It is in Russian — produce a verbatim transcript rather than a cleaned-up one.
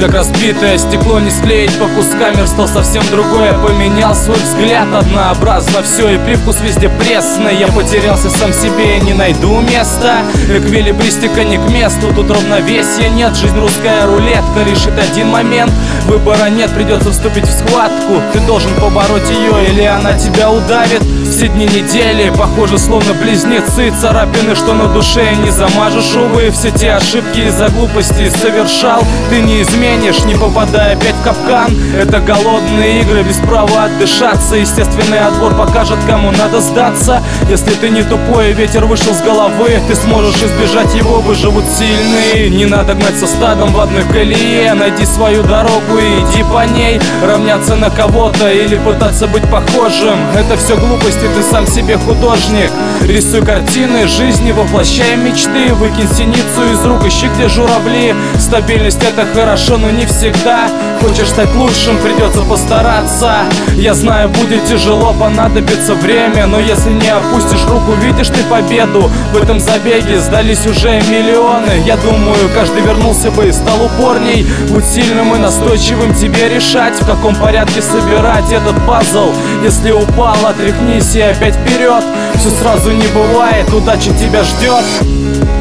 как разбитое стекло, не склеить по кускам. Мир стал совсем другой, я поменял свой взгляд. Однообразно все и привкус везде пресный. Я потерялся сам себе и не найду места. Эквилибристика не к месту, тут равновесия нет. Жизнь русская рулетка, решит один момент. Выбора нет, придется вступить в схватку. Ты должен побороть ее, или она тебя удавит. Все дни недели похожи словно близнецы. Царапины, что на душе не замажешь, увы. Все те ошибки из-за глупости совершал ты не изменишь, не попадая опять в капкан. Это голодные игры без права отдышаться. Естественный отбор покажет, кому надо сдаться. Если ты не тупой и ветер вышел с головы, ты сможешь избежать его, выживут сильные. Не надо гнать со стадом в одной колее. Найди свою дорогу и иди по ней. Равняться на кого-то или пытаться быть похожим — это все глупости, ты сам себе художник. Рисуй картины жизни, воплощай мечты. Выкинь синицу из рук, ищи где журавли. Стабильность — это хорошо, но не всегда. Хочешь стать лучшим, придется постараться. Я знаю, будет тяжело, понадобится время, но если не опустишь руку, видишь ты победу. В этом забеге сдались уже миллионы. Я думаю, каждый вернулся бы и стал упорней. Будь сильным и настойчивым, тебе решать, в каком порядке собирать этот пазл. Если упал, отряхнись и опять вперед. Все сразу не бывает, удача тебя ждет.